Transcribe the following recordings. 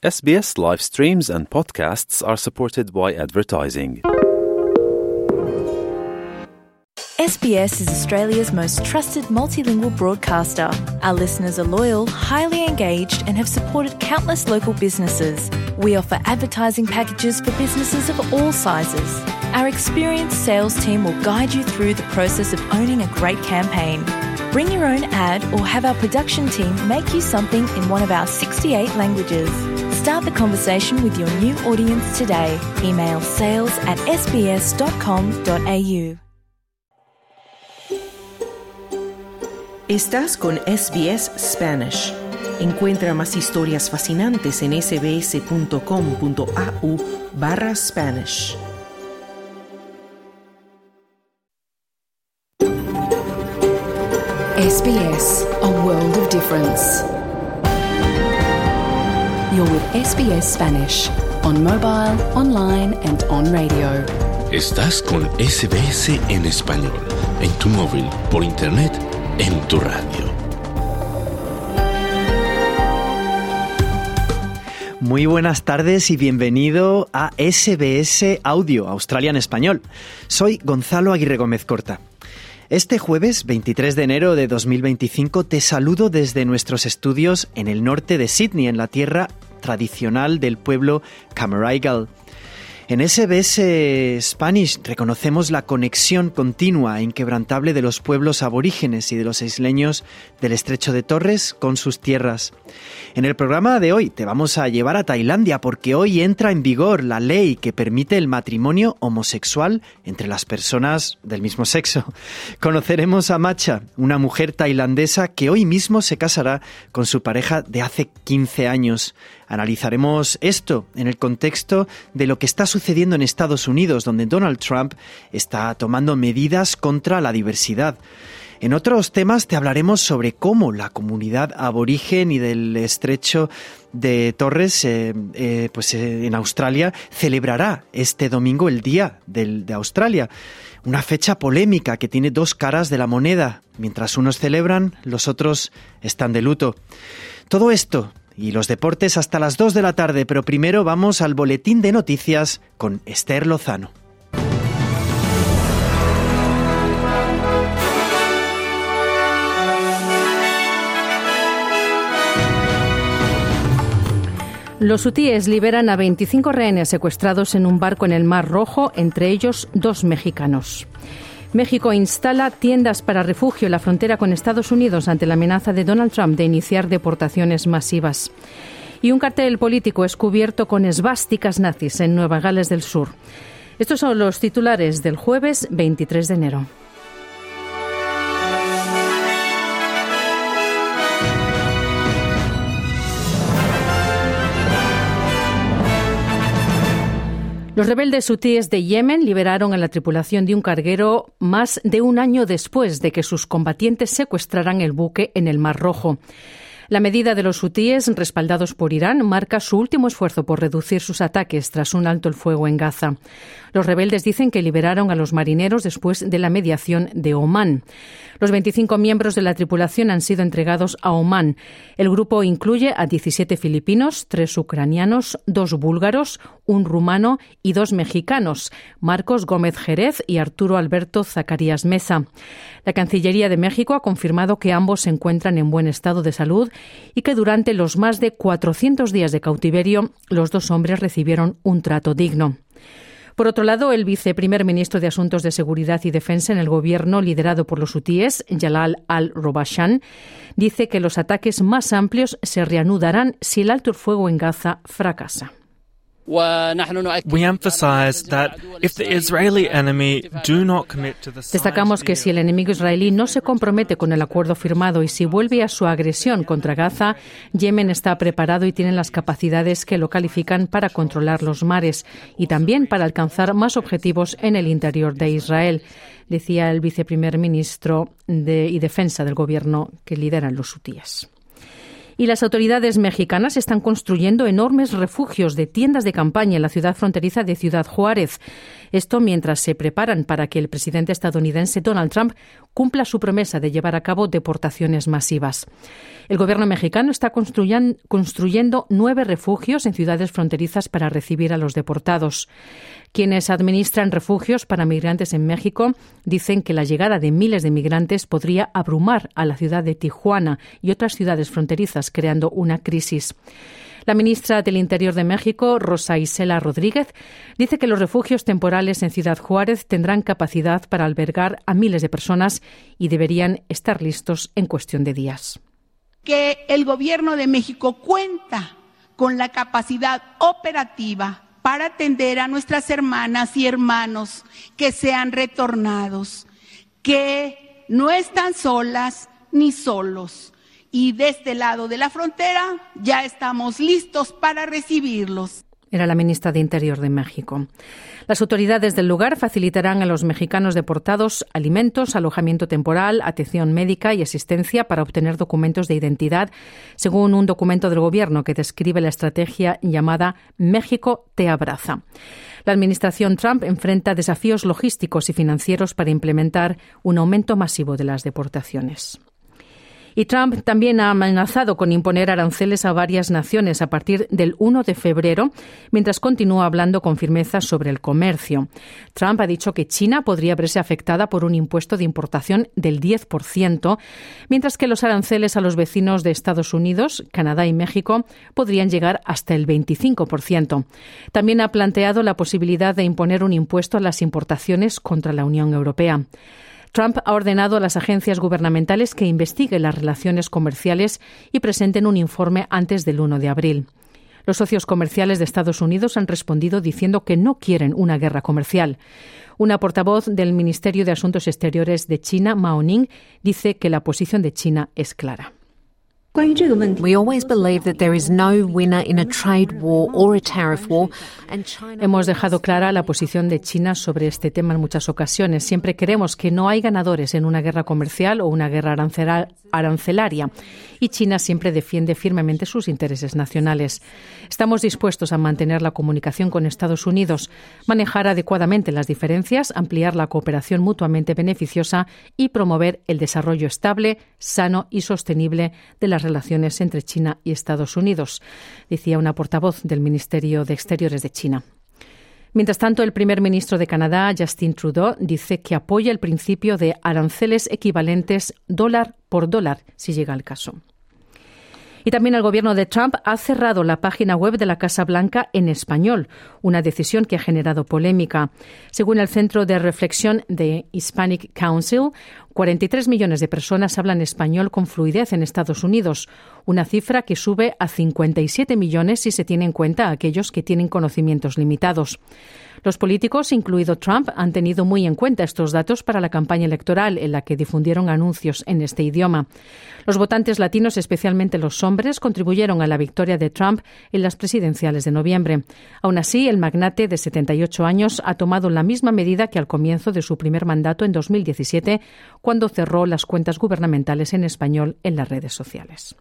SBS live streams and podcasts are supported by advertising. SBS is Australia's most trusted multilingual broadcaster. Our listeners are loyal, highly engaged, and have supported countless local businesses. We offer advertising packages for businesses of all sizes. Our experienced sales team will guide you through the process of owning a great campaign. Bring your own ad or have our production team make you something in one of our 68 languages. Start the conversation with your new audience today. Email sales@sbs.com.au. Estás con SBS Spanish. Encuentra más historias fascinantes en sbs.com.au/Spanish. SBS, a world of difference. You're with SBS Spanish, on mobile, online and on radio. Estás con SBS en español, en tu móvil, por internet, en tu radio. Muy buenas tardes y bienvenido a SBS Audio, Australia en español. Soy Gonzalo Aguirre Gómez Corta. Este jueves 23 de enero de 2025 te saludo desde nuestros estudios en el norte de Sydney, en la tierra tradicional del pueblo Cammeraygal. En SBS Spanish reconocemos la conexión continua e inquebrantable de los pueblos aborígenes y de los isleños del Estrecho de Torres con sus tierras. En el programa de hoy te vamos a llevar a Tailandia porque hoy entra en vigor la ley que permite el matrimonio homosexual entre las personas del mismo sexo. Conoceremos a Macha, una mujer tailandesa que hoy mismo se casará con su pareja de hace 15 años. Analizaremos esto en el contexto de lo que está sucediendo en Estados Unidos, donde Donald Trump está tomando medidas contra la diversidad. En otros temas te hablaremos sobre cómo la comunidad aborigen y del Estrecho de Torres en Australia celebrará este domingo el Día de Australia. Una fecha polémica que tiene dos caras de la moneda. Mientras unos celebran, los otros están de luto. Todo esto y los deportes hasta las 2 de la tarde, pero primero vamos al boletín de noticias con Esther Lozano. Los hutíes liberan a 25 rehenes secuestrados en un barco en el Mar Rojo, entre ellos 2 mexicanos. México instala tiendas para refugio en la frontera con Estados Unidos ante la amenaza de Donald Trump de iniciar deportaciones masivas. Y un cartel político es cubierto con esvásticas nazis en Nueva Gales del Sur. Estos son los titulares del jueves 23 de enero. Los rebeldes hutíes de Yemen liberaron a la tripulación de un carguero más de un año después de que sus combatientes secuestraran el buque en el Mar Rojo. La medida de los hutíes, respaldados por Irán, marca su último esfuerzo por reducir sus ataques tras un alto el fuego en Gaza. Los rebeldes dicen que liberaron a los marineros después de la mediación de Omán. Los 25 miembros de la tripulación han sido entregados a Omán. El grupo incluye a 17 filipinos, 3 ucranianos, 2 búlgaros, 1 rumano y 2 mexicanos, Marcos Gómez Jerez y Arturo Alberto Zacarías Meza. La Cancillería de México ha confirmado que ambos se encuentran en buen estado de salud y que durante los más de 400 días de cautiverio los 2 hombres recibieron un trato digno. Por otro lado, el viceprimer ministro de Asuntos de Seguridad y Defensa en el gobierno liderado por los hutíes, Jalal al-Robashan, dice que los ataques más amplios se reanudarán si el alto el fuego en Gaza fracasa. Destacamos que si el enemigo israelí no se compromete con el acuerdo firmado y si vuelve a su agresión contra Gaza, Yemen está preparado y tiene las capacidades que lo califican para controlar los mares y también para alcanzar más objetivos en el interior de Israel, decía el viceprimer ministro y defensa del gobierno que lideran los hutíes. Y las autoridades mexicanas están construyendo enormes refugios de tiendas de campaña en la ciudad fronteriza de Ciudad Juárez. Esto mientras se preparan para que el presidente estadounidense Donald Trump cumpla su promesa de llevar a cabo deportaciones masivas. El gobierno mexicano está construyendo 9 refugios en ciudades fronterizas para recibir a los deportados. Quienes administran refugios para migrantes en México dicen que la llegada de miles de migrantes podría abrumar a la ciudad de Tijuana y otras ciudades fronterizas, creando una crisis. La ministra del Interior de México, Rosa Isela Rodríguez, dice que los refugios temporales en Ciudad Juárez tendrán capacidad para albergar a miles de personas y deberían estar listos en cuestión de días. Que el Gobierno de México cuenta con la capacidad operativa para atender a nuestras hermanas y hermanos que sean retornados, que no están solas ni solos. Y de este lado de la frontera ya estamos listos para recibirlos. Era la ministra de Interior de México. Las autoridades del lugar facilitarán a los mexicanos deportados alimentos, alojamiento temporal, atención médica y asistencia para obtener documentos de identidad, según un documento del gobierno que describe la estrategia llamada México te abraza. La administración Trump enfrenta desafíos logísticos y financieros para implementar un aumento masivo de las deportaciones. Y Trump también ha amenazado con imponer aranceles a varias naciones a partir del 1 de febrero, mientras continúa hablando con firmeza sobre el comercio. Trump ha dicho que China podría verse afectada por un impuesto de importación del 10%, mientras que los aranceles a los vecinos de Estados Unidos, Canadá y México podrían llegar hasta el 25%. También ha planteado la posibilidad de imponer un impuesto a las importaciones contra la Unión Europea. Trump ha ordenado a las agencias gubernamentales que investiguen las relaciones comerciales y presenten un informe antes del 1 de abril. Los socios comerciales de Estados Unidos han respondido diciendo que no quieren una guerra comercial. Una portavoz del Ministerio de Asuntos Exteriores de China, Mao Ning, dice que la posición de China es clara. We always believe that there is no winner in a trade war or a tariff war, and China... Hemos dejado clara la posición de China sobre este tema en muchas ocasiones. Siempre creemos que no hay ganadores en una guerra comercial o una guerra arancelaria, y China siempre defiende firmemente sus intereses nacionales. Estamos dispuestos a mantener la comunicación con Estados Unidos, manejar adecuadamente las diferencias, ampliar la cooperación mutuamente beneficiosa y promover el desarrollo estable, sano y sostenible de las relaciones entre China y Estados Unidos, decía una portavoz del Ministerio de Exteriores de China. Mientras tanto, el primer ministro de Canadá, Justin Trudeau, dice que apoya el principio de aranceles equivalentes dólar por dólar, si llega el caso. Y también el gobierno de Trump ha cerrado la página web de la Casa Blanca en español, una decisión que ha generado polémica. Según el Centro de Reflexión de Hispanic Council, 43 millones de personas hablan español con fluidez en Estados Unidos, una cifra que sube a 57 millones si se tiene en cuenta a aquellos que tienen conocimientos limitados. Los políticos, incluido Trump, han tenido muy en cuenta estos datos para la campaña electoral en la que difundieron anuncios en este idioma. Los votantes latinos, especialmente los hombres, contribuyeron a la victoria de Trump en las presidenciales de noviembre. Aún así, el magnate de 78 años ha tomado la misma medida que al comienzo de su primer mandato en 2017, cuando cerró las cuentas gubernamentales en español en las redes sociales.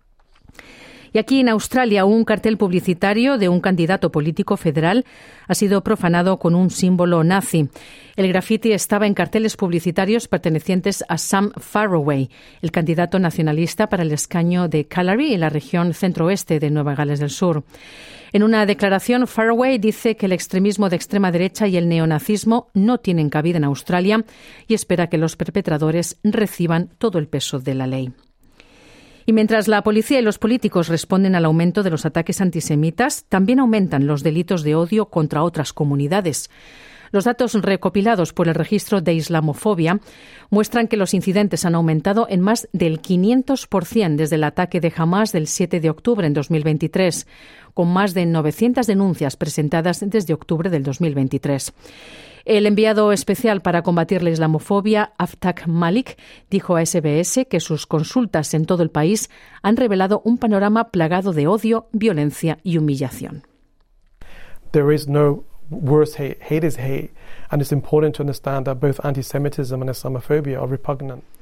Y aquí en Australia, un cartel publicitario de un candidato político federal ha sido profanado con un símbolo nazi. El grafiti estaba en carteles publicitarios pertenecientes a Sam Farroway, el candidato nacionalista para el escaño de Calgary en la región centro-oeste de Nueva Gales del Sur. En una declaración, Farroway dice que el extremismo de extrema derecha y el neonazismo no tienen cabida en Australia y espera que los perpetradores reciban todo el peso de la ley. Y mientras la policía y los políticos responden al aumento de los ataques antisemitas, también aumentan los delitos de odio contra otras comunidades. Los datos recopilados por el registro de islamofobia muestran que los incidentes han aumentado en más del 500% desde el ataque de Hamas del 7 de octubre en 2023, con más de 900 denuncias presentadas desde octubre del 2023. El enviado especial para combatir la islamofobia, Aftak Malik, dijo a SBS que sus consultas en todo el país han revelado un panorama plagado de odio, violencia y humillación. There is no worse hate. Hate is hate, and it's important to understand that both anti-Semitism and Islamophobia are repugnant.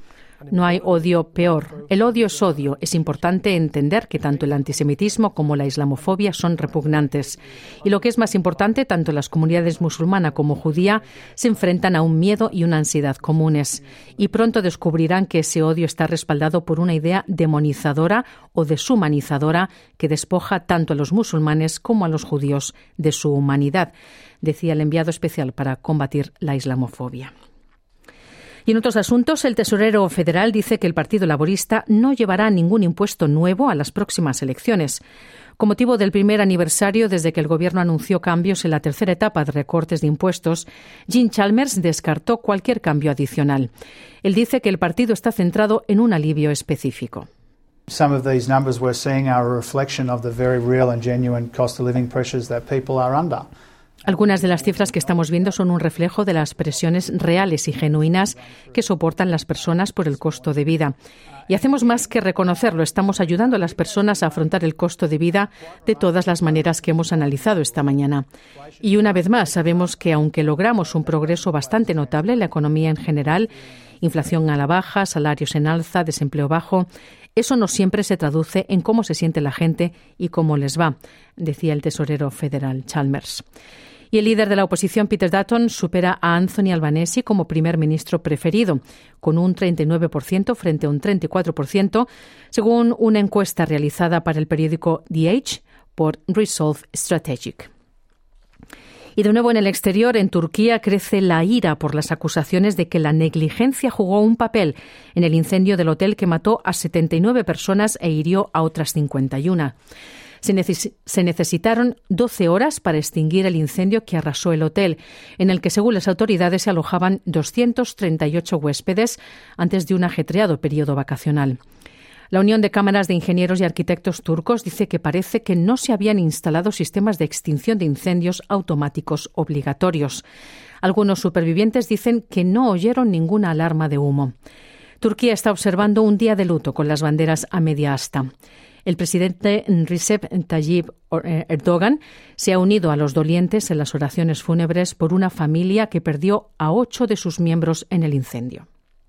No hay odio peor. El odio es odio. Es importante entender que tanto el antisemitismo como la islamofobia son repugnantes. Y lo que es más importante, tanto las comunidades musulmana como judía se enfrentan a un miedo y una ansiedad comunes. Y pronto descubrirán que ese odio está respaldado por una idea demonizadora o deshumanizadora que despoja tanto a los musulmanes como a los judíos de su humanidad, decía el enviado especial para combatir la islamofobia. Y en otros asuntos, el tesorero federal dice que el Partido Laborista no llevará ningún impuesto nuevo a las próximas elecciones. Con motivo del primer aniversario desde que el Gobierno anunció cambios en la tercera etapa de recortes de impuestos, Jim Chalmers descartó cualquier cambio adicional. Él dice que el partido está centrado en un alivio específico. Some of these numbers we're seeing are a reflection of the very real and genuine cost of living pressures that people are under. Algunas de las cifras que estamos viendo son un reflejo de las presiones reales y genuinas que soportan las personas por el costo de vida. Y hacemos más que reconocerlo, estamos ayudando a las personas a afrontar el costo de vida de todas las maneras que hemos analizado esta mañana. Y una vez más, sabemos que aunque logramos un progreso bastante notable en la economía en general, inflación a la baja, salarios en alza, desempleo bajo, eso no siempre se traduce en cómo se siente la gente y cómo les va, decía el tesorero federal Chalmers. Y el líder de la oposición, Peter Dutton, supera a Anthony Albanese como primer ministro preferido, con un 39% frente a un 34%, según una encuesta realizada para el periódico The Age por Resolve Strategic. Y de nuevo en el exterior, en Turquía, crece la ira por las acusaciones de que la negligencia jugó un papel en el incendio del hotel que mató a 79 personas e hirió a otras 51. Se necesitaron 12 horas para extinguir el incendio que arrasó el hotel, en el que, según las autoridades, se alojaban 238 huéspedes antes de un ajetreado periodo vacacional. La Unión de Cámaras de Ingenieros y Arquitectos turcos dice que parece que no se habían instalado sistemas de extinción de incendios automáticos obligatorios. Algunos supervivientes dicen que no oyeron ninguna alarma de humo. Turquía está observando un día de luto con las banderas a media asta. El presidente Recep Tayyip Erdogan se ha unido a los dolientes en las oraciones fúnebres por una familia que perdió a 8 de sus miembros en el incendio.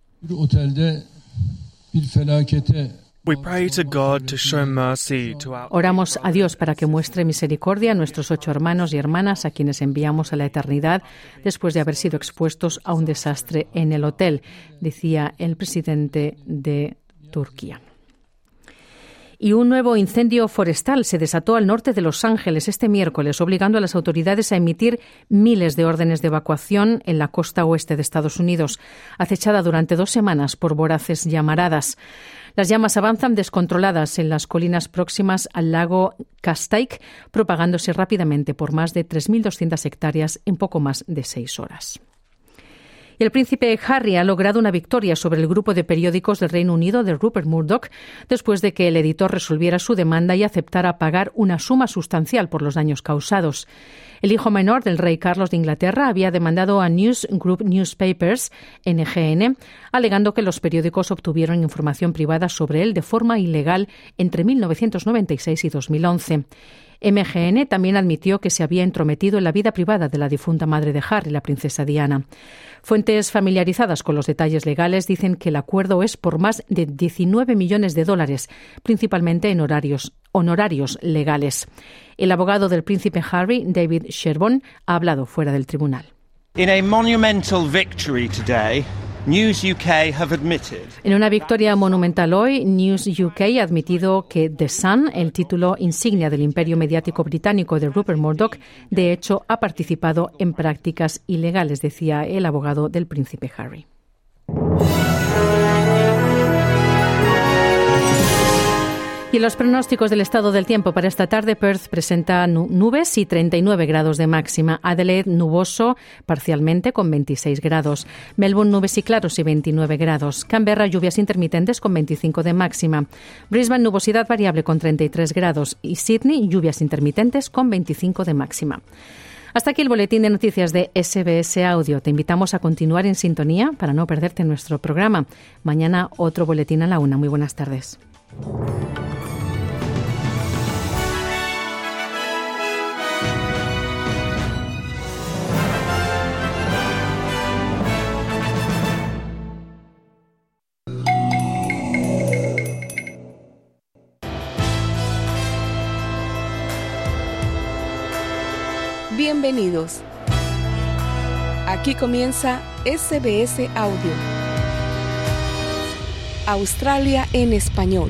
Oramos a Dios para que muestre misericordia a nuestros 8 hermanos y hermanas a quienes enviamos a la eternidad después de haber sido expuestos a un desastre en el hotel, decía el presidente de Turquía. Y un nuevo incendio forestal se desató al norte de Los Ángeles este miércoles, obligando a las autoridades a emitir miles de órdenes de evacuación en la costa oeste de Estados Unidos, acechada durante 2 semanas por voraces llamaradas. Las llamas avanzan descontroladas en las colinas próximas al lago Castaic, propagándose rápidamente por más de 3.200 hectáreas en poco más de 6 horas. Y el príncipe Harry ha logrado una victoria sobre el grupo de periódicos del Reino Unido de Rupert Murdoch después de que el editor resolviera su demanda y aceptara pagar una suma sustancial por los daños causados. El hijo menor del rey Carlos de Inglaterra había demandado a News Group Newspapers, NGN, alegando que los periódicos obtuvieron información privada sobre él de forma ilegal entre 1996 y 2011. MGN también admitió que se había entrometido en la vida privada de la difunta madre de Harry, la princesa Diana. Fuentes familiarizadas con los detalles legales dicen que el acuerdo es por más de $19 millones, principalmente en honorarios legales. El abogado del príncipe Harry, David Sherborne, ha hablado fuera del tribunal. In a monumental victory today, News UK have admitted. En una victoria monumental hoy, News UK ha admitido que The Sun, el título insignia del imperio mediático británico de Rupert Murdoch, de hecho ha participado en prácticas ilegales, decía el abogado del príncipe Harry. Y los pronósticos del estado del tiempo para esta tarde: Perth presenta nubes y 39 grados de máxima. Adelaide nuboso parcialmente con 26 grados. Melbourne nubes y claros y 29 grados. Canberra lluvias intermitentes con 25 de máxima. Brisbane nubosidad variable con 33 grados. Y Sydney lluvias intermitentes con 25 de máxima. Hasta aquí el boletín de noticias de SBS Audio. Te invitamos a continuar en sintonía para no perderte nuestro programa. Mañana otro boletín a la 1. Muy buenas tardes. Bienvenidos. Aquí comienza SBS Audio. Australia en español.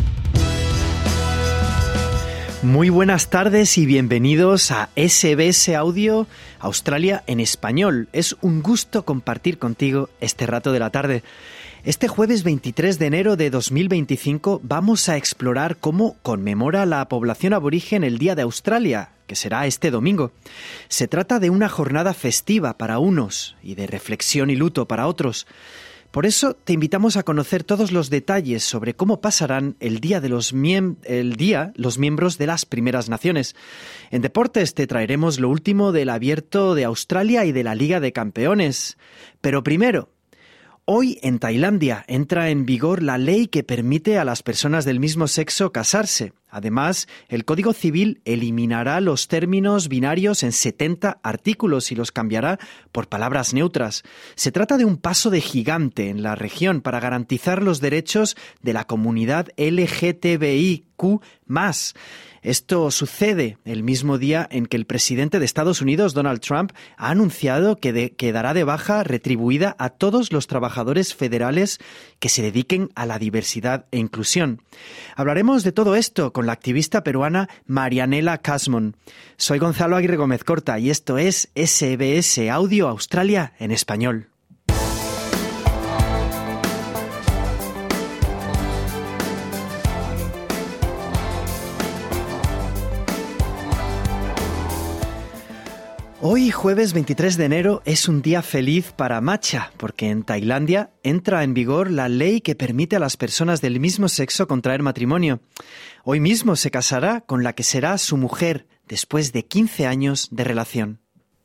Muy buenas tardes y bienvenidos a SBS Audio Australia en español. Es un gusto compartir contigo este rato de la tarde. Este jueves 23 de enero de 2025 vamos a explorar cómo conmemora la población aborigen el Día de Australia, que será este domingo. Se trata de una jornada festiva para unos y de reflexión y luto para otros. Por eso te invitamos a conocer todos los detalles sobre cómo pasarán el día los miembros de las Primeras Naciones. En deportes te traeremos lo último del Abierto de Australia y de la Liga de Campeones. Pero primero, hoy en Tailandia entra en vigor la ley que permite a las personas del mismo sexo casarse. Además, el Código Civil eliminará los términos binarios en 70 artículos y los cambiará por palabras neutras. Se trata de un paso de gigante en la región para garantizar los derechos de la comunidad LGTBIQ+. Esto sucede el mismo día en que el presidente de Estados Unidos, Donald Trump, ha anunciado que dará de baja retribuida a todos los trabajadores federales que se dediquen a la diversidad e inclusión. Hablaremos de todo esto con la activista peruana Marianela Casmon. Soy Gonzalo Aguirre Gómez Corta y esto es SBS Audio Australia en español. Hoy, jueves 23 de enero, es un día feliz para Matcha, porque en Tailandia entra en vigor la ley que permite a las personas del mismo sexo contraer matrimonio. Hoy mismo se casará con la que será su mujer después de 15 años de relación.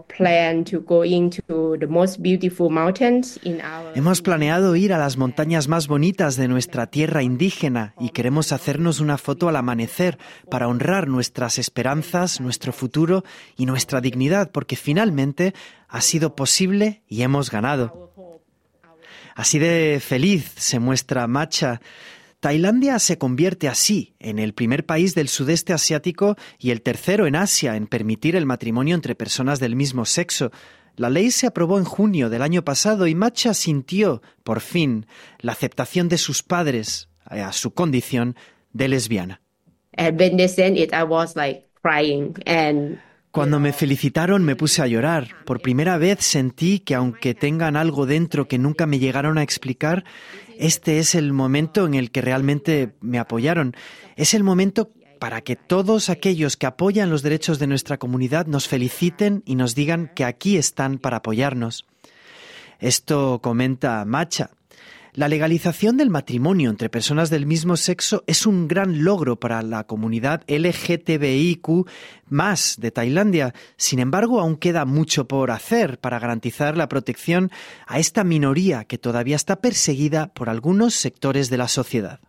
Hemos planeado ir a las montañas más bonitas de nuestra tierra indígena y queremos hacernos una foto al amanecer para honrar nuestras esperanzas, nuestro futuro y nuestra dignidad, porque finalmente ha sido posible y hemos ganado. Así de feliz se muestra Matcha. Tailandia se convierte así en el primer país del sudeste asiático y el tercero en Asia en permitir el matrimonio entre personas del mismo sexo. La ley se aprobó en junio del año pasado y Matcha sintió, por fin, la aceptación de sus padres a su condición de lesbiana. Cuando me felicitaron me puse a llorar. Por primera vez sentí que aunque tengan algo dentro que nunca me llegaron a explicar, este es el momento en el que realmente me apoyaron. Es el momento para que todos aquellos que apoyan los derechos de nuestra comunidad nos feliciten y nos digan que aquí están para apoyarnos. Esto comenta Matcha. La legalización del matrimonio entre personas del mismo sexo es un gran logro para la comunidad LGTBIQ+ de Tailandia. Sin embargo, aún queda mucho por hacer para garantizar la protección a esta minoría que todavía está perseguida por algunos sectores de la sociedad.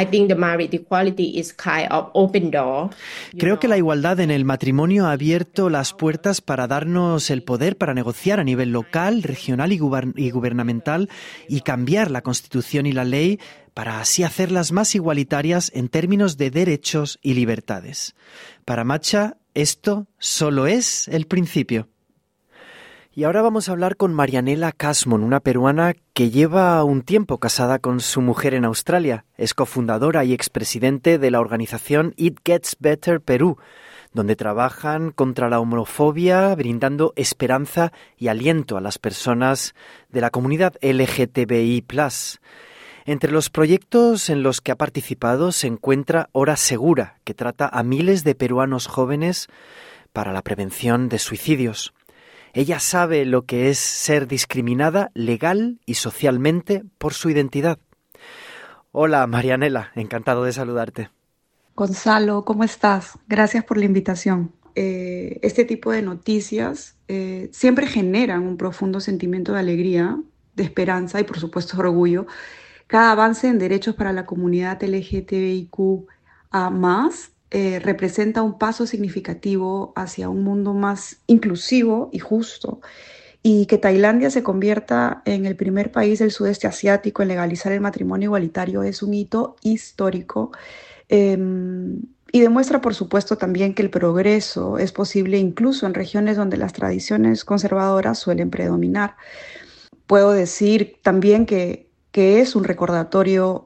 Creo que la igualdad en el matrimonio ha abierto las puertas para darnos el poder para negociar a nivel local, regional y gubernamental y cambiar la Constitución y la ley para así hacerlas más igualitarias en términos de derechos y libertades. Para Matcha, esto solo es el principio. Y ahora vamos a hablar con Marianela Casmon, una peruana que lleva un tiempo casada con su mujer en Australia. Es cofundadora y expresidente de la organización It Gets Better Perú, donde trabajan contra la homofobia, brindando esperanza y aliento a las personas de la comunidad LGTBI+. Entre los proyectos en los que ha participado se encuentra Hora Segura, que trata a miles de peruanos jóvenes para la prevención de suicidios. Ella sabe lo que es ser discriminada legal y socialmente por su identidad. Hola, Marianela, encantado de saludarte. Gonzalo, ¿cómo estás? Gracias por la invitación. Este tipo de noticias siempre generan un profundo sentimiento de alegría, de esperanza y, por supuesto, orgullo. Cada avance en derechos para la comunidad LGTBIQ+, representa un paso significativo hacia un mundo más inclusivo y justo, y que Tailandia se convierta en el primer país del sudeste asiático en legalizar el matrimonio igualitario es un hito histórico. Y demuestra, por supuesto, también que el progreso es posible incluso en regiones donde las tradiciones conservadoras suelen predominar. Puedo decir también que es un recordatorio,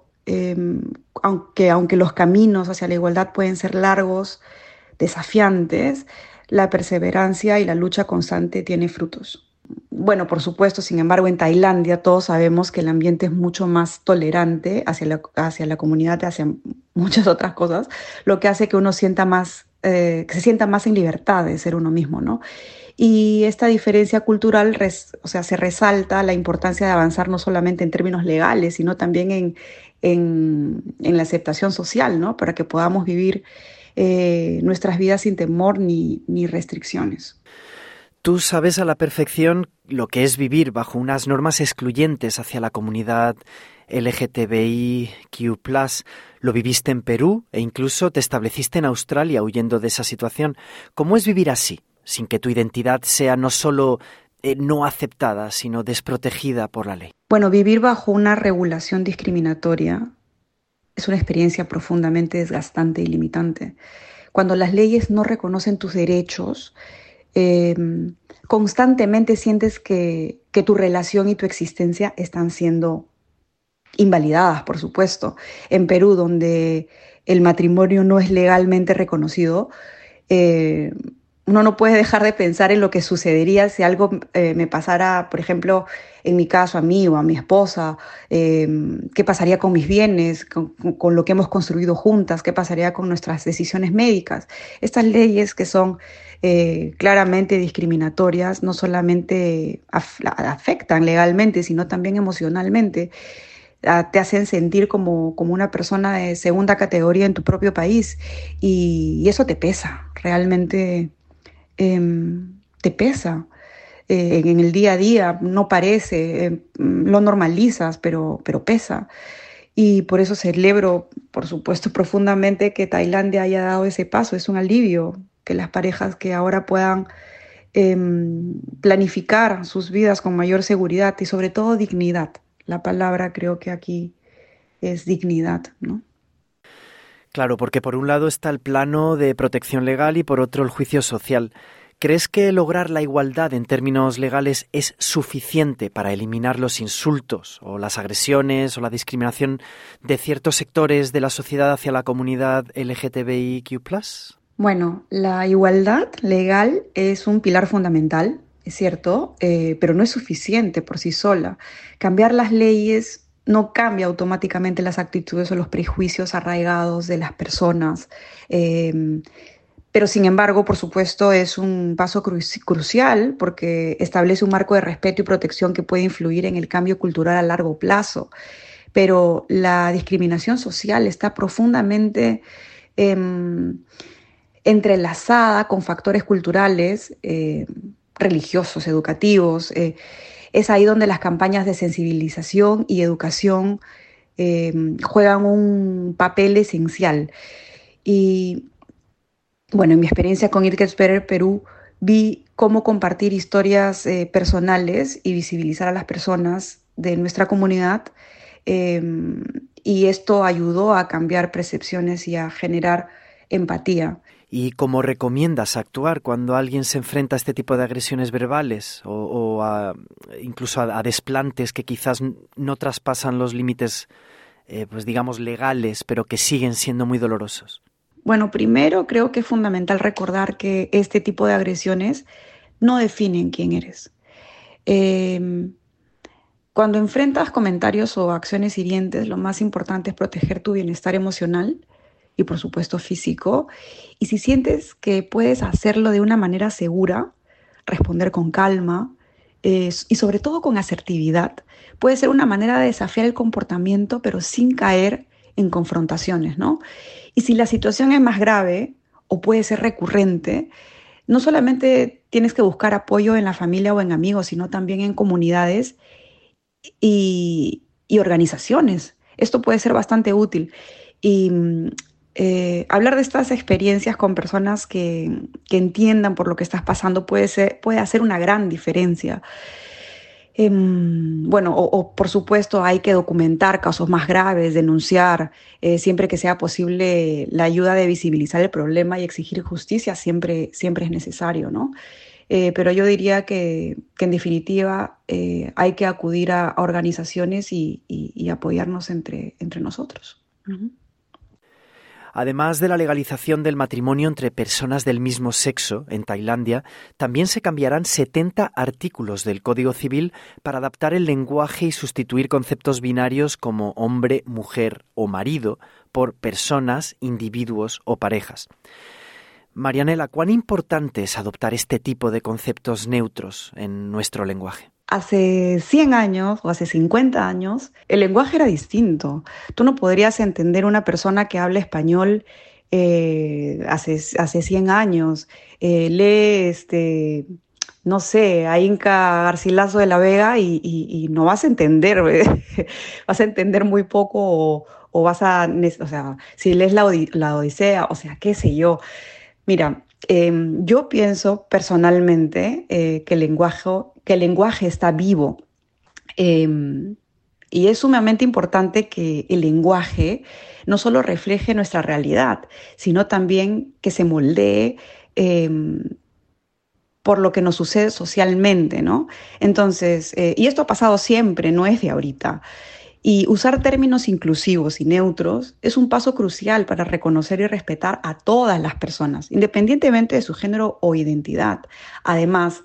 aunque los caminos hacia la igualdad pueden ser largos, desafiantes, la perseverancia y la lucha constante tiene frutos. Bueno, por supuesto, sin embargo, en Tailandia todos sabemos que el ambiente es mucho más tolerante hacia la comunidad, hacia muchas otras cosas, lo que hace que uno sienta más, que se sienta más en libertad de ser uno mismo, ¿no? Y esta diferencia cultural, se resalta la importancia de avanzar no solamente en términos legales, sino también en la aceptación social, ¿no? Para que podamos vivir nuestras vidas sin temor ni restricciones. Tú sabes a la perfección lo que es vivir bajo unas normas excluyentes hacia la comunidad LGTBIQ+. Lo viviste en Perú e incluso te estableciste en Australia huyendo de esa situación. ¿Cómo es vivir así, sin que tu identidad sea no solo no aceptada, sino desprotegida por la ley? Bueno, vivir bajo una regulación discriminatoria es una experiencia profundamente desgastante y limitante. Cuando las leyes no reconocen tus derechos, constantemente sientes que tu relación y tu existencia están siendo invalidadas, por supuesto. En Perú, donde el matrimonio no es legalmente reconocido, uno no puede dejar de pensar en lo que sucedería si algo me pasara, por ejemplo, en mi caso a mí o a mi esposa, qué pasaría con mis bienes, con lo que hemos construido juntas, qué pasaría con nuestras decisiones médicas. Estas leyes que son claramente discriminatorias no solamente afectan legalmente, sino también emocionalmente. Te hacen sentir como una persona de segunda categoría en tu propio país y eso te pesa, realmente te pesa. En el día a día no parece, lo normalizas, pero pesa. Y por eso celebro, por supuesto, profundamente que Tailandia haya dado ese paso. Es un alivio que las parejas que ahora puedan planificar sus vidas con mayor seguridad y sobre todo dignidad. La palabra creo que aquí es dignidad, ¿no? Claro, porque por un lado está el plano de protección legal y por otro el juicio social. ¿Crees que lograr la igualdad en términos legales es suficiente para eliminar los insultos o las agresiones o la discriminación de ciertos sectores de la sociedad hacia la comunidad LGTBIQ+? Bueno, la igualdad legal es un pilar fundamental, es cierto, pero no es suficiente por sí sola. Cambiar las leyes no cambia automáticamente las actitudes o los prejuicios arraigados de las personas. Pero sin embargo, por supuesto, es un paso crucial porque establece un marco de respeto y protección que puede influir en el cambio cultural a largo plazo. Pero la discriminación social está profundamente entrelazada con factores culturales, religiosos, educativos. Es ahí donde las campañas de sensibilización y educación juegan un papel esencial. Y bueno, en mi experiencia con It Gets Better Perú, vi cómo compartir historias personales y visibilizar a las personas de nuestra comunidad. Y esto ayudó a cambiar percepciones y a generar empatía. ¿Y cómo recomiendas actuar cuando alguien se enfrenta a este tipo de agresiones verbales o incluso a desplantes que quizás no traspasan los límites, pues digamos, legales, pero que siguen siendo muy dolorosos? Bueno, primero creo que es fundamental recordar que este tipo de agresiones no definen quién eres. Cuando enfrentas comentarios o acciones hirientes, lo más importante es proteger tu bienestar emocional y por supuesto físico. Y si sientes que puedes hacerlo de una manera segura, responder con calma y sobre todo con asertividad, puede ser una manera de desafiar el comportamiento, pero sin caer en confrontaciones, ¿no? Y si la situación es más grave o puede ser recurrente, no solamente tienes que buscar apoyo en la familia o en amigos, sino también en comunidades y organizaciones. Esto puede ser bastante útil. Y hablar de estas experiencias con personas que entiendan por lo que estás pasando puede hacer una gran diferencia. Por supuesto hay que documentar casos más graves, denunciar, siempre que sea posible la ayuda de visibilizar el problema y exigir justicia siempre es necesario, ¿no? Pero yo diría que en definitiva hay que acudir a organizaciones y apoyarnos entre nosotros. Uh-huh. Además de la legalización del matrimonio entre personas del mismo sexo en Tailandia, también se cambiarán 70 artículos del Código Civil para adaptar el lenguaje y sustituir conceptos binarios como hombre, mujer o marido por personas, individuos o parejas. Marianela, ¿cuán importante es adoptar este tipo de conceptos neutros en nuestro lenguaje? Hace 100 años o hace 50 años, el lenguaje era distinto. Tú no podrías entender una persona que habla español hace 100 años. Lee, no sé, a Inca Garcilaso de la Vega y no vas a entender, vas a entender muy poco o vas a, o sea, si lees la Odisea, o sea, qué sé yo. Mira, yo pienso personalmente que el lenguaje está vivo y es sumamente importante que el lenguaje no solo refleje nuestra realidad, sino también que se moldee por lo que nos sucede socialmente, ¿no? Entonces, y esto ha pasado siempre, no es de ahorita. Y usar términos inclusivos y neutros es un paso crucial para reconocer y respetar a todas las personas, independientemente de su género o identidad. Además,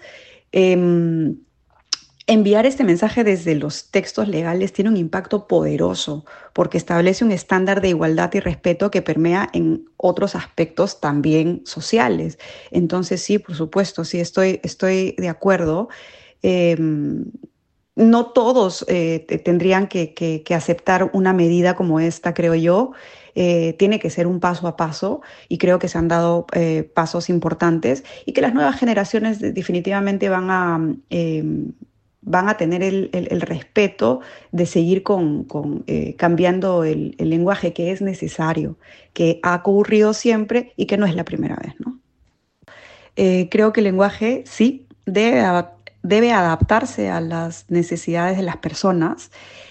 enviar este mensaje desde los textos legales tiene un impacto poderoso porque establece un estándar de igualdad y respeto que permea en otros aspectos también sociales. Entonces, sí, por supuesto, sí, estoy de acuerdo. No todos tendrían que aceptar una medida como esta, creo yo. Tiene que ser un paso a paso y creo que se han dado pasos importantes y que las nuevas generaciones definitivamente van a tener el respeto de seguir cambiando el lenguaje, que es necesario, que ha ocurrido siempre y que no es la primera vez, ¿no? Creo que el lenguaje sí debe adaptarse a las necesidades de las personas.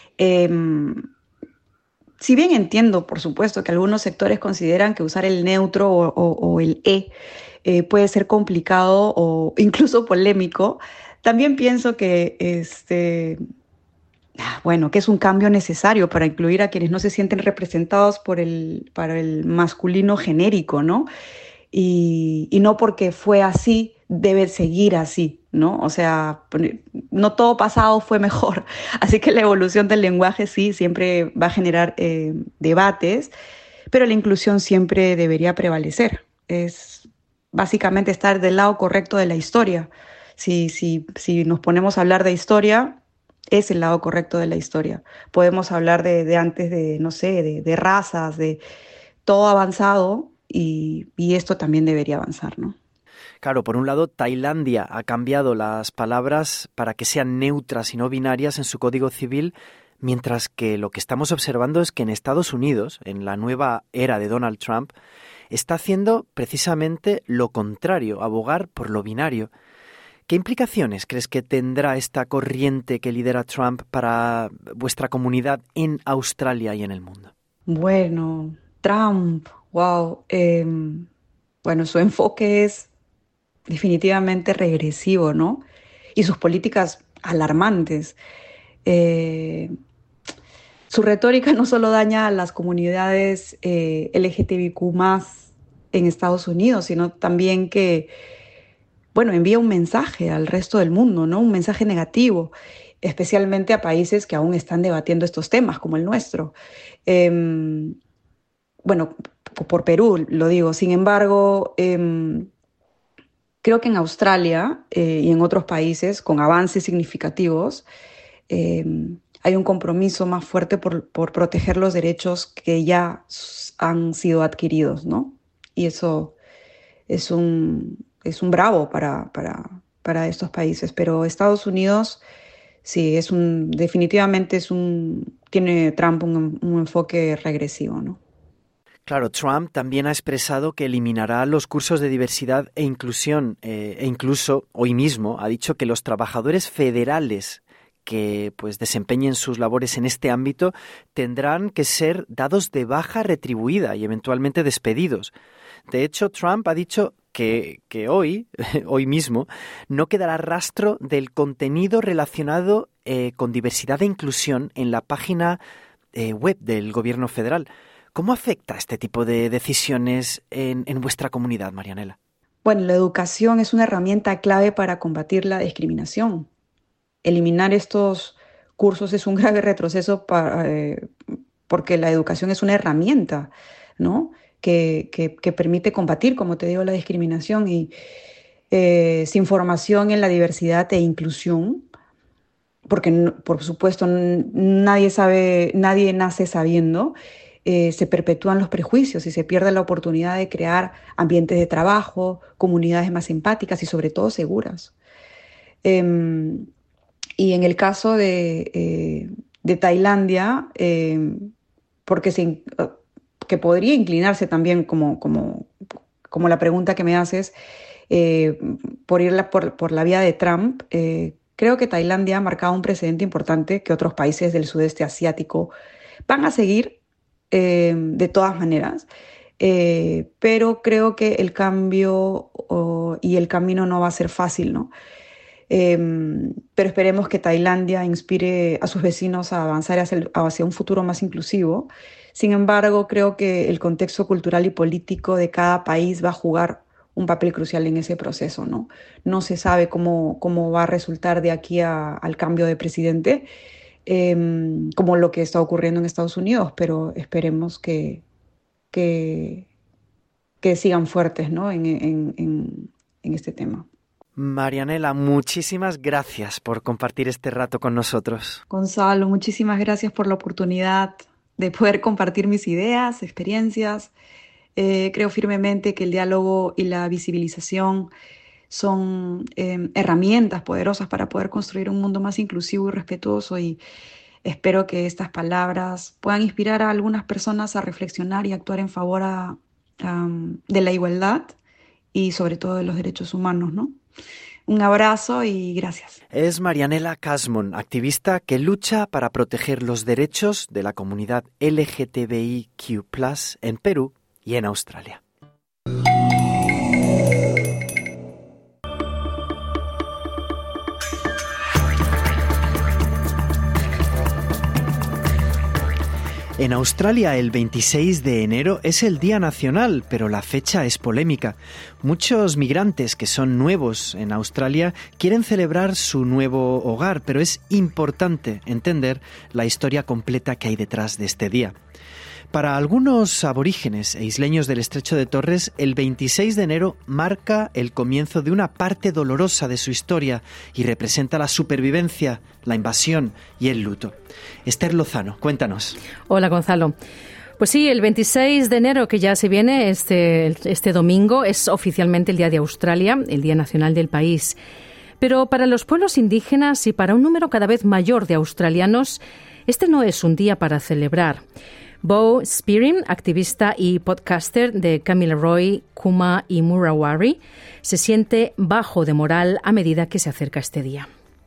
Si bien entiendo, por supuesto, que algunos sectores consideran que usar el neutro o el puede ser complicado o incluso polémico, también pienso que que es un cambio necesario para incluir a quienes no se sienten representados por el masculino genérico, ¿no? Y no porque fue así, debe seguir así, ¿no? O sea, no todo pasado fue mejor. Así que la evolución del lenguaje sí siempre va a generar debates, pero la inclusión siempre debería prevalecer. Es básicamente estar del lado correcto de la historia. Si nos ponemos a hablar de historia, es el lado correcto de la historia. Podemos hablar de antes de razas, de todo avanzado, y esto también debería avanzar, ¿no? Claro, por un lado, Tailandia ha cambiado las palabras para que sean neutras y no binarias en su Código Civil, mientras que lo que estamos observando es que en Estados Unidos, en la nueva era de Donald Trump, está haciendo precisamente lo contrario, abogar por lo binario. ¿Qué implicaciones crees que tendrá esta corriente que lidera Trump para vuestra comunidad en Australia y en el mundo? Bueno, Trump, wow. Su enfoque es definitivamente regresivo, ¿no? Y sus políticas alarmantes. Su retórica no solo daña a las comunidades LGTBIQ+ en Estados Unidos, sino también que, envía un mensaje al resto del mundo, ¿no? Un mensaje negativo, especialmente a países que aún están debatiendo estos temas, como el nuestro. Por Perú lo digo. Sin embargo, creo que en Australia y en otros países con avances significativos hay un compromiso más fuerte por proteger los derechos que ya han sido adquiridos, ¿no? Y eso es un bravo para estos países. Pero Estados Unidos, sí, definitivamente tiene Trump un enfoque regresivo, ¿no? Claro, Trump también ha expresado que eliminará los cursos de diversidad e inclusión e incluso hoy mismo ha dicho que los trabajadores federales que pues desempeñen sus labores en este ámbito tendrán que ser dados de baja retribuida y eventualmente despedidos. De hecho, Trump ha dicho que hoy mismo, no quedará rastro del contenido relacionado con diversidad e inclusión en la página web del gobierno federal. ¿Cómo afecta este tipo de decisiones en vuestra comunidad, Marianela? Bueno, la educación es una herramienta clave para combatir la discriminación. Eliminar estos cursos es un grave retroceso porque la educación es una herramienta, ¿no?, que permite combatir, como te digo, la discriminación. Y sin formación en la diversidad e inclusión, porque por supuesto nadie nace sabiendo, se perpetúan los prejuicios y se pierde la oportunidad de crear ambientes de trabajo, comunidades más empáticas y sobre todo seguras. Y en el caso de Tailandia, que podría inclinarse también como la pregunta que me haces, por ir por la vía de Trump, creo que Tailandia ha marcado un precedente importante que otros países del sudeste asiático van a seguir de todas maneras, pero creo que el cambio y el camino no va a ser fácil, ¿no? Pero esperemos que Tailandia inspire a sus vecinos a avanzar hacia un futuro más inclusivo. Sin embargo, creo que el contexto cultural y político de cada país va a jugar un papel crucial en ese proceso, ¿no? No se sabe cómo va a resultar de aquí al cambio de presidente, como lo que está ocurriendo en Estados Unidos, pero esperemos que sigan fuertes, ¿no?, en este tema. Marianela, muchísimas gracias por compartir este rato con nosotros. Gonzalo, muchísimas gracias por la oportunidad de poder compartir mis ideas, experiencias. Creo firmemente que el diálogo y la visibilización son herramientas poderosas para poder construir un mundo más inclusivo y respetuoso, y espero que estas palabras puedan inspirar a algunas personas a reflexionar y actuar en favor de la igualdad y sobre todo de los derechos humanos, ¿no? Un abrazo y gracias. Es Marianela Casmon, activista que lucha para proteger los derechos de la comunidad LGTBIQ+ en Perú y en Australia. En Australia, el 26 de enero es el Día Nacional, pero la fecha es polémica. Muchos migrantes que son nuevos en Australia quieren celebrar su nuevo hogar, pero es importante entender la historia completa que hay detrás de este día. Para algunos aborígenes e isleños del Estrecho de Torres, el 26 de enero marca el comienzo de una parte dolorosa de su historia y representa la supervivencia, la invasión y el luto. Esther Lozano, cuéntanos. Hola, Gonzalo. Pues sí, el 26 de enero, que ya se viene este domingo, es oficialmente el Día de Australia, el Día Nacional del país. Pero para los pueblos indígenas y para un número cada vez mayor de australianos, este no es un día para celebrar. Bo Spearing, activista y podcaster de Kamilaroi, Kuma y Murawari, se siente bajo de moral a medida que se acerca este día.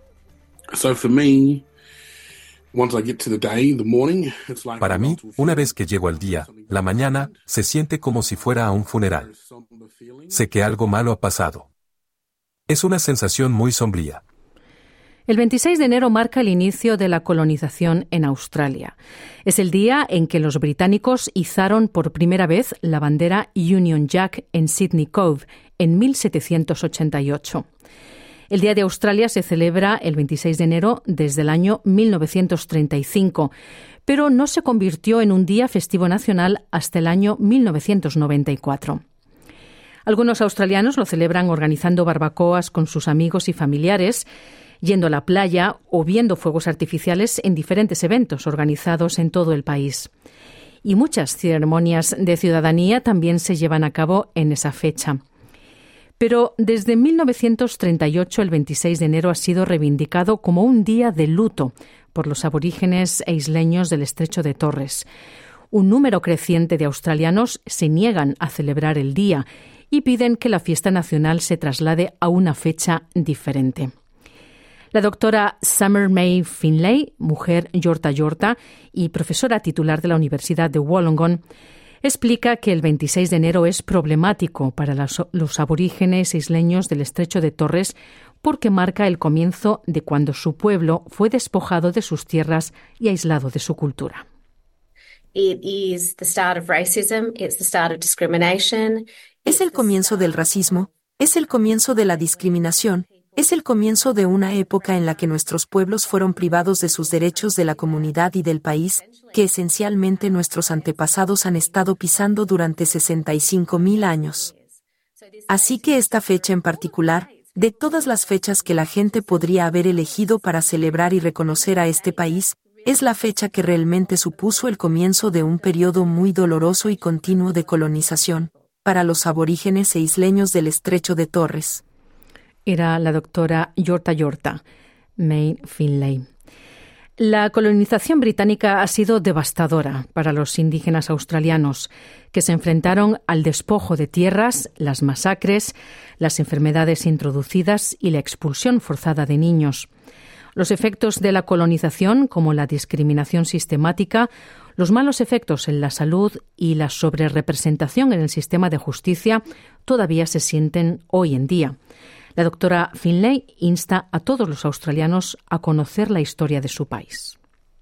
Para mí, una vez que llego al día, la mañana se siente como si fuera a un funeral. Sé que algo malo ha pasado. Es una sensación muy sombría. El 26 de enero marca el inicio de la colonización en Australia. Es el día en que los británicos izaron por primera vez la bandera Union Jack en Sydney Cove en 1788. El Día de Australia se celebra el 26 de enero desde el año 1935, pero no se convirtió en un día festivo nacional hasta el año 1994. Algunos australianos lo celebran organizando barbacoas con sus amigos y familiares, yendo a la playa o viendo fuegos artificiales en diferentes eventos organizados en todo el país. Y muchas ceremonias de ciudadanía también se llevan a cabo en esa fecha. Pero desde 1938 el 26 de enero ha sido reivindicado como un día de luto por los aborígenes e isleños del Estrecho de Torres. Un número creciente de australianos se niegan a celebrar el día y piden que la fiesta nacional se traslade a una fecha diferente. La doctora Summer May Finlay, mujer yorta y profesora titular de la Universidad de Wollongong, explica que el 26 de enero es problemático para los aborígenes isleños del Estrecho de Torres porque marca el comienzo de cuando su pueblo fue despojado de sus tierras y aislado de su cultura. Es el comienzo del racismo, es el comienzo de la discriminación, es el comienzo de una época en la que nuestros pueblos fueron privados de sus derechos de la comunidad y del país, que esencialmente nuestros antepasados han estado pisando durante 65.000 años. Así que esta fecha en particular, de todas las fechas que la gente podría haber elegido para celebrar y reconocer a este país, es la fecha que realmente supuso el comienzo de un periodo muy doloroso y continuo de colonización para los aborígenes e isleños del Estrecho de Torres. Era la doctora Yorta, May Finlay. La colonización británica ha sido devastadora para los indígenas australianos, que se enfrentaron al despojo de tierras, las masacres, las enfermedades introducidas y la expulsión forzada de niños. Los efectos de la colonización, como la discriminación sistemática, los malos efectos en la salud y la sobrerrepresentación en el sistema de justicia, todavía se sienten hoy en día. La doctora Finlay insta a todos los australianos a conocer la historia de su país.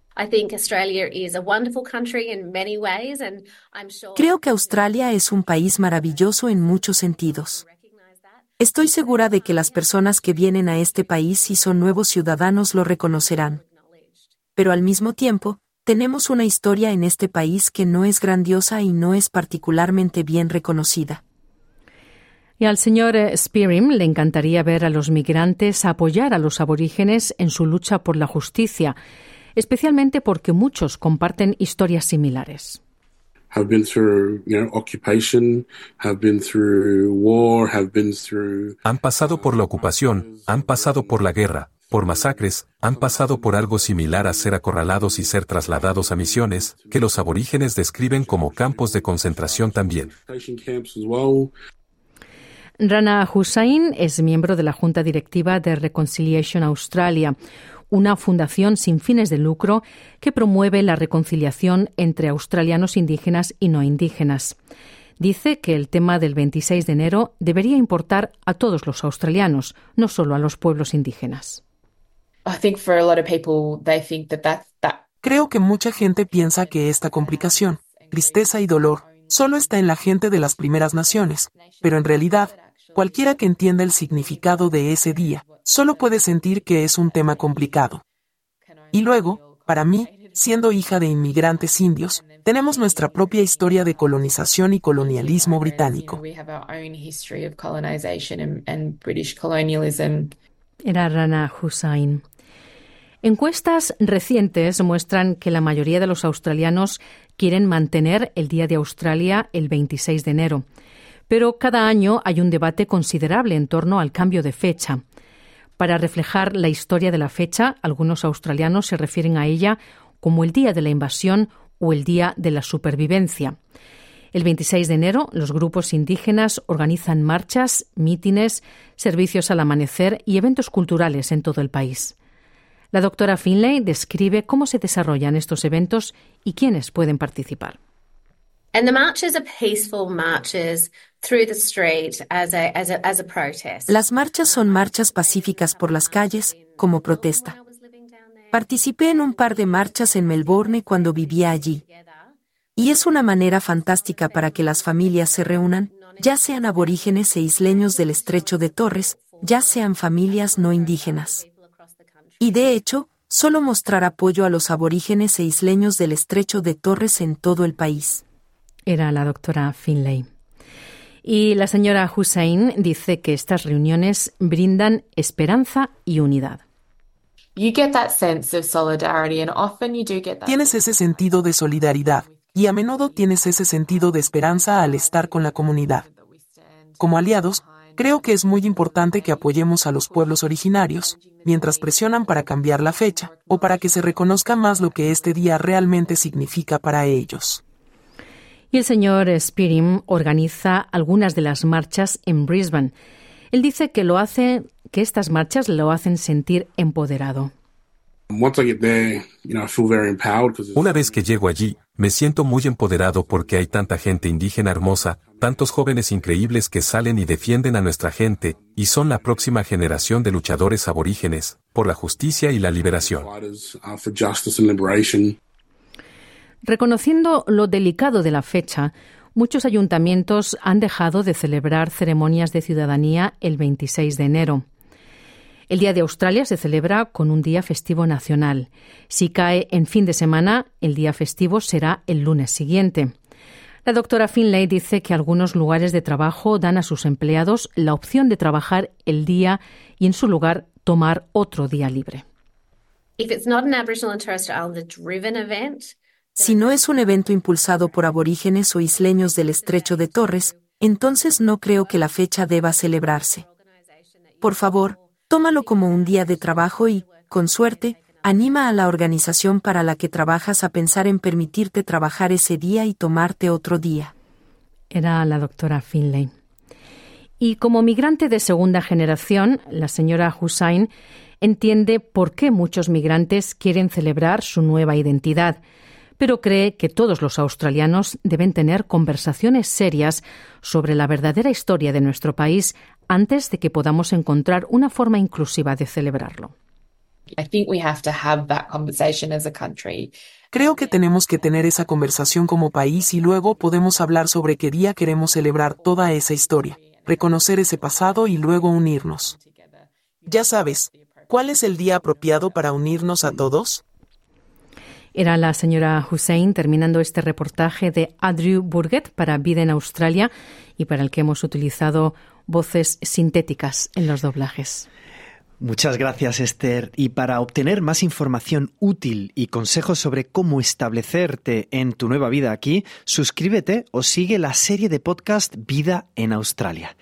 Creo que Australia es un país maravilloso en muchos sentidos. Estoy segura de que las personas que vienen a este país y son nuevos ciudadanos lo reconocerán. Pero al mismo tiempo, tenemos una historia en este país que no es grandiosa y no es particularmente bien reconocida. Y al señor Spearim le encantaría ver a los migrantes apoyar a los aborígenes en su lucha por la justicia, especialmente porque muchos comparten historias similares. Have been through, occupation, have been through war, have been through... Han pasado por la ocupación, han pasado por la guerra, por masacres, han pasado por algo similar a ser acorralados y ser trasladados a misiones, que los aborígenes describen como campos de concentración también. Rana Hussain es miembro de la Junta Directiva de Reconciliation Australia, una fundación sin fines de lucro que promueve la reconciliación entre australianos indígenas y no indígenas. Dice que el tema del 26 de enero debería importar a todos los australianos, no solo a los pueblos indígenas. Creo que mucha gente piensa que esta complicación, tristeza y dolor solo está en la gente de las primeras naciones, pero en realidad, cualquiera que entienda el significado de ese día, solo puede sentir que es un tema complicado. Y luego, para mí, siendo hija de inmigrantes indios, tenemos nuestra propia historia de colonización y colonialismo británico. Era Rana Hussain. Encuestas recientes muestran que la mayoría de los australianos quieren mantener el Día de Australia el 26 de enero. Pero cada año hay un debate considerable en torno al cambio de fecha. Para reflejar la historia de la fecha, algunos australianos se refieren a ella como el Día de la Invasión o el Día de la Supervivencia. El 26 de enero, los grupos indígenas organizan marchas, mítines, servicios al amanecer y eventos culturales en todo el país. La doctora Finlay describe cómo se desarrollan estos eventos y quiénes pueden participar. Las marchas son marchas pacíficas por las calles, como protesta. Participé en un par de marchas en Melbourne cuando vivía allí. Y es una manera fantástica para que las familias se reúnan, ya sean aborígenes e isleños del Estrecho de Torres, ya sean familias no indígenas. Y de hecho, solo mostrar apoyo a los aborígenes e isleños del Estrecho de Torres en todo el país. Era la doctora Finlay. Y la señora Hussain dice que estas reuniones brindan esperanza y unidad. Tienes ese sentido de solidaridad, y a menudo tienes ese sentido de esperanza al estar con la comunidad. Como aliados, creo que es muy importante que apoyemos a los pueblos originarios, mientras presionan para cambiar la fecha, o para que se reconozca más lo que este día realmente significa para ellos. Y el señor Spearim organiza algunas de las marchas en Brisbane. Él dice que lo hace que estas marchas lo hacen sentir empoderado. Una vez que llego allí, me siento muy empoderado porque hay tanta gente indígena hermosa, tantos jóvenes increíbles que salen y defienden a nuestra gente, y son la próxima generación de luchadores aborígenes, por la justicia y la liberación. Reconociendo lo delicado de la fecha, muchos ayuntamientos han dejado de celebrar ceremonias de ciudadanía el 26 de enero. El Día de Australia se celebra con un día festivo nacional. Si cae en fin de semana, el día festivo será el lunes siguiente. La doctora Finlay dice que algunos lugares de trabajo dan a sus empleados la opción de trabajar el día y en su lugar tomar otro día libre. Si no es un evento impulsado por aborígenes o isleños del Estrecho de Torres, entonces no creo que la fecha deba celebrarse. Por favor, tómalo como un día de trabajo y, con suerte, anima a la organización para la que trabajas a pensar en permitirte trabajar ese día y tomarte otro día. Era la doctora Finlay. Y como migrante de segunda generación, la señora Hussain entiende por qué muchos migrantes quieren celebrar su nueva identidad, pero cree que todos los australianos deben tener conversaciones serias sobre la verdadera historia de nuestro país antes de que podamos encontrar una forma inclusiva de celebrarlo. Creo que tenemos que tener esa conversación como país y luego podemos hablar sobre qué día queremos celebrar toda esa historia, reconocer ese pasado y luego unirnos. Ya sabes, ¿cuál es el día apropiado para unirnos a todos? Era la señora Hussain terminando este reportaje de Andrew Burgett para Vida en Australia y para el que hemos utilizado voces sintéticas en los doblajes. Muchas gracias, Esther. Y para obtener más información útil y consejos sobre cómo establecerte en tu nueva vida aquí, suscríbete o sigue la serie de podcast Vida en Australia.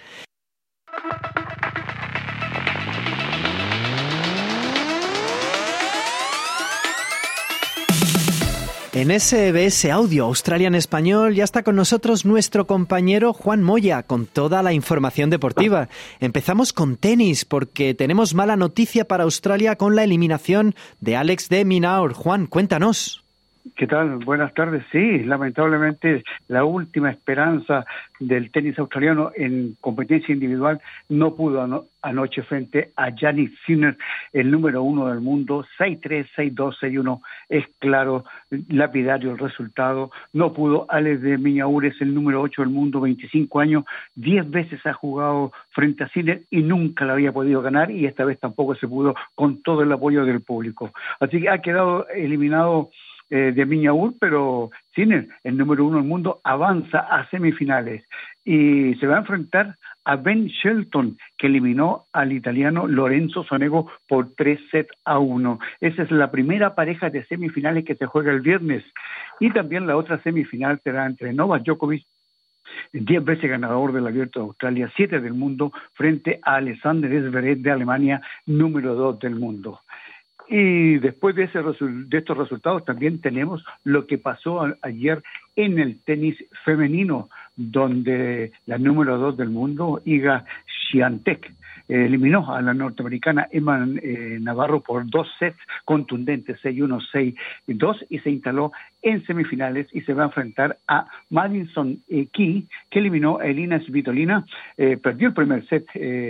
En SBS Audio Australia en Español ya está con nosotros nuestro compañero Juan Moya con toda la información deportiva. Empezamos con tenis porque tenemos mala noticia para Australia con la eliminación de Alex de Minaur. Juan, cuéntanos. ¿Qué tal? Buenas tardes. Sí, lamentablemente la última esperanza del tenis australiano en competencia individual no pudo anoche frente a Jannik Sinner, el número 1 del mundo, 6-3, 6-2, 6-1. Es claro, lapidario el resultado. No pudo. Alex de Minaur es el número 8 del mundo, 25 años, 10 veces ha jugado frente a Sinner y nunca la había podido ganar y esta vez tampoco se pudo con todo el apoyo del público. Así que ha quedado eliminado de Minaur, pero Sinner, el número 1 del mundo, avanza a semifinales y se va a enfrentar a Ben Shelton, que eliminó al italiano Lorenzo Sonego por 3-1. Esa es la primera pareja de semifinales que se juega el viernes. Y también la otra semifinal será entre Novak Djokovic, 10 veces ganador del Abierto de Australia, 7 del mundo, frente a Alexander Zverev de Alemania, número 2 del mundo. Y después de estos resultados también tenemos lo que pasó ayer en el tenis femenino, donde la número 2 del mundo, Iga Swiatek, eliminó a la norteamericana Emma Navarro por 2 sets contundentes, 6-1, 6-2, y se instaló en semifinales y se va a enfrentar a Madison Key, que eliminó a Elina Svitolina, perdió el primer set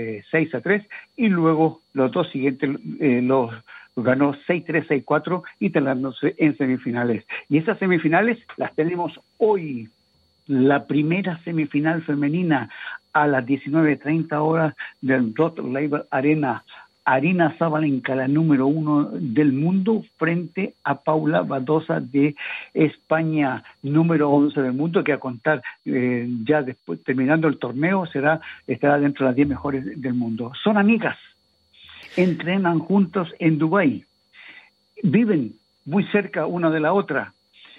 6-3 y luego los dos siguientes los ganó 6-3, 6-4, instalándose en semifinales. Y esas semifinales las tenemos hoy. La primera semifinal femenina a las 19:30 horas del Rod Laver Arena. Aryna Sabalenka, la número 1 del mundo, frente a Paula Badosa de España, número 11 del mundo, que a contar ya después, terminando el torneo, estará dentro de las 10 mejores del mundo. Son amigas. Entrenan juntos en Dubái, viven muy cerca una de la otra,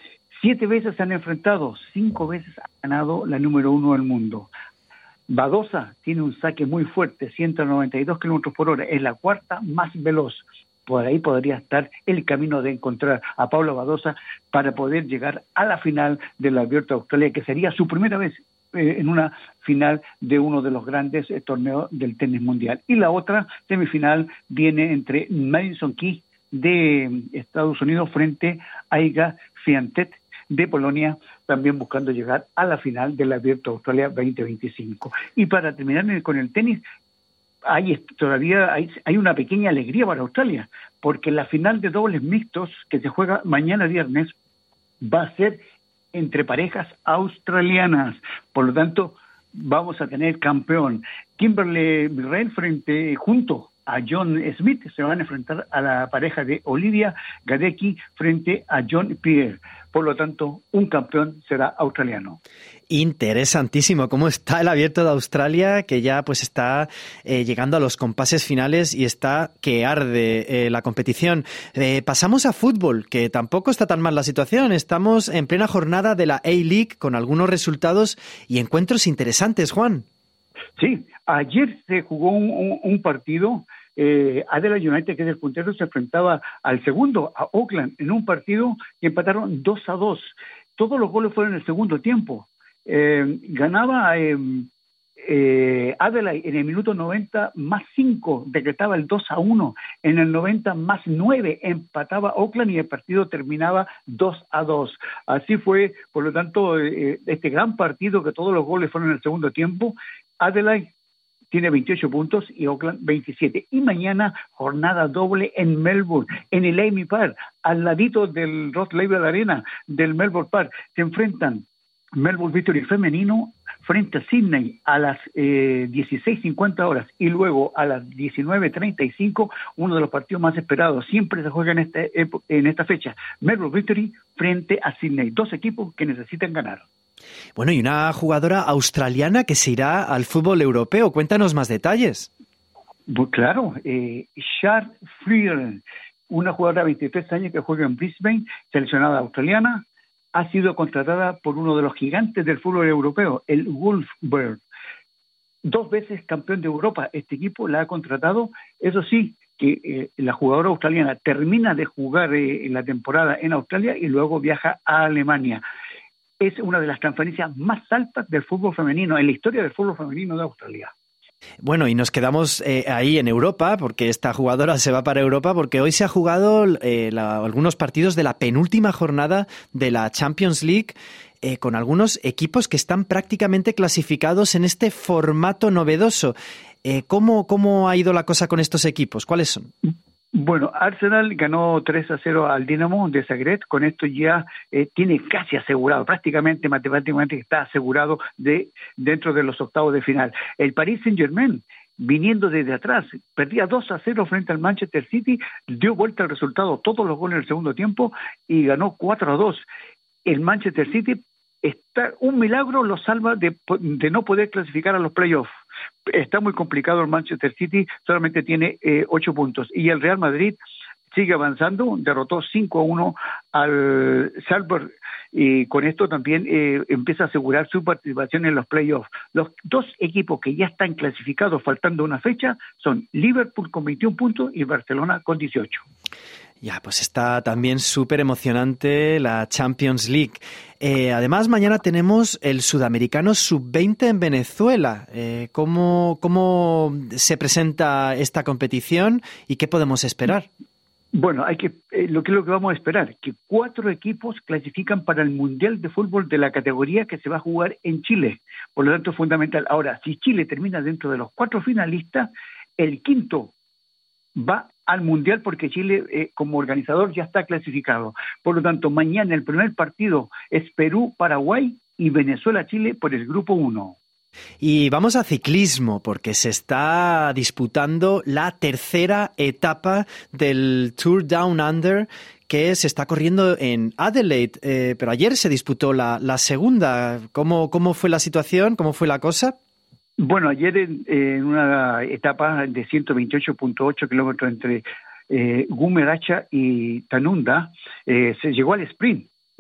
7 veces se han enfrentado, 5 veces ha ganado la número 1 del mundo. Badosa tiene un saque muy fuerte, 192 kilómetros por hora, es la cuarta más veloz. Por ahí podría estar el camino de encontrar a Paula Badosa para poder llegar a la final del Abierto de Australia, que sería su primera vez en una final de uno de los grandes torneos del tenis mundial. Y la otra semifinal viene entre Madison Keys de Estados Unidos frente a Iga Swiatek de Polonia, también buscando llegar a la final del Abierto Australia 2025. Y para terminar con el tenis, todavía hay una pequeña alegría para Australia, porque la final de dobles mixtos que se juega mañana viernes va a ser entre parejas australianas. Por lo tanto, vamos a tener campeón. Kimberly Birrell junto a John Smith se van a enfrentar a la pareja de Olivia Gadecki frente a John Pierre. Por lo tanto, un campeón será australiano. Interesantísimo cómo está el Abierto de Australia, que ya pues está llegando a los compases finales y está que arde la competición. Pasamos a fútbol, que tampoco está tan mal la situación. Estamos en plena jornada de la A-League con algunos resultados y encuentros interesantes, Juan. Sí, ayer se jugó un partido. Adelaide United, que es el puntero, se enfrentaba al segundo, a Auckland, en un partido que empataron 2-2. Todos los goles fueron en el segundo tiempo. Ganaba Adelaide en el minuto 90 más 5, decretaba el 2-1. En el 90 más 9 empataba Auckland y el partido terminaba 2-2. Así fue, por lo tanto, este gran partido que todos los goles fueron en el segundo tiempo. Adelaide tiene 28 puntos y Auckland 27. Y mañana jornada doble en Melbourne, en el Amy Park, al ladito del Rod Laver Arena del Melbourne Park. Se enfrentan Melbourne Victory femenino frente a Sydney a las 16:50 horas y luego a las 19:35, uno de los partidos más esperados. Siempre se juega en esta fecha. Melbourne Victory frente a Sydney. Dos equipos que necesitan ganar. Bueno, y una jugadora australiana que se irá al fútbol europeo. Cuéntanos más detalles. Pues claro, Char Freeland, una jugadora de 23 años que juega en Brisbane, seleccionada australiana, ha sido contratada por uno de los gigantes del fútbol europeo, el Wolfsburg. 2 veces campeón de Europa, este equipo la ha contratado. Eso sí, que la jugadora australiana termina de jugar la temporada en Australia y luego viaja a Alemania. Es una de las transferencias más altas del fútbol femenino, en la historia del fútbol femenino de Australia. Bueno, y nos quedamos ahí en Europa, porque esta jugadora se va para Europa, porque hoy se ha jugado algunos partidos de la penúltima jornada de la Champions League, con algunos equipos que están prácticamente clasificados en este formato novedoso. ¿Cómo ha ido la cosa con estos equipos? ¿Cuáles son? Bueno, Arsenal ganó 3-0 al Dinamo de Zagreb. Con esto ya tiene casi asegurado, prácticamente matemáticamente está asegurado dentro de los octavos de final. El Paris Saint-Germain, viniendo desde atrás, perdía 2-0 frente al Manchester City, dio vuelta al resultado, todos los goles en el segundo tiempo y ganó 4-2. El Manchester City un milagro lo salva de no poder clasificar a los playoffs. Está muy complicado el Manchester City, solamente tiene 8 puntos. Y el Real Madrid sigue avanzando, derrotó 5-1 al Salzburg y con esto también empieza a asegurar su participación en los playoffs. Los 2 equipos que ya están clasificados faltando una fecha son Liverpool con 21 puntos y Barcelona con 18. Ya, pues está también súper emocionante la Champions League. Además, mañana tenemos el Sudamericano Sub-20 en Venezuela. ¿Cómo se presenta esta competición y qué podemos esperar? Bueno, lo que vamos a esperar, que 4 equipos clasifican para el Mundial de Fútbol de la categoría que se va a jugar en Chile. Por lo tanto, es fundamental. Ahora, si Chile termina dentro de los 4 finalistas, el quinto va al Mundial porque Chile como organizador ya está clasificado. Por lo tanto, mañana el primer partido es Perú-Paraguay y Venezuela-Chile por el grupo 1. Y vamos a ciclismo, porque se está disputando la tercera etapa del Tour Down Under, que se está corriendo en Adelaide, pero ayer se disputó la segunda. ¿Cómo fue la situación? ¿Cómo fue la cosa? Bueno, ayer en una etapa de 128.8 kilómetros entre Gumeracha y Tanunda, se llegó al sprint.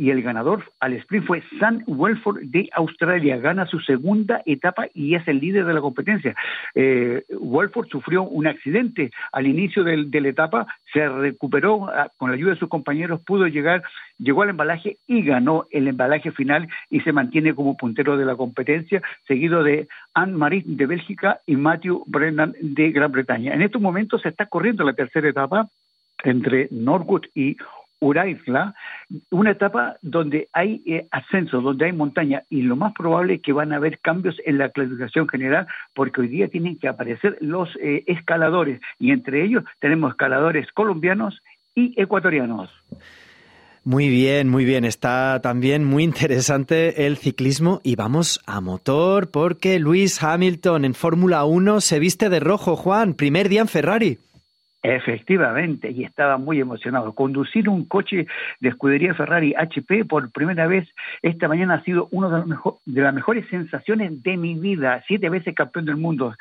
y el ganador al sprint fue Sam Welford de Australia. Gana su segunda etapa y es el líder de la competencia. Welford sufrió un accidente al inicio de la etapa, se recuperó con la ayuda de sus compañeros, llegó al embalaje y ganó el embalaje final y se mantiene como puntero de la competencia, seguido de Anne-Marie de Bélgica y Matthew Brennan de Gran Bretaña. En estos momentos se está corriendo la tercera etapa entre Norwood y Uraisla, una etapa donde hay ascenso, donde hay montaña, y lo más probable es que van a haber cambios en la clasificación general, porque hoy día tienen que aparecer los escaladores, y entre ellos tenemos escaladores colombianos y ecuatorianos. Muy bien. Está también muy interesante el ciclismo y vamos a motor porque Lewis Hamilton en Fórmula 1 se viste de rojo, Juan, primer día en Ferrari. Efectivamente, y estaba muy emocionado. Conducir un coche de escudería Ferrari HP por primera vez esta mañana ha sido una de las mejores sensaciones de mi vida. 7 veces campeón del mundo,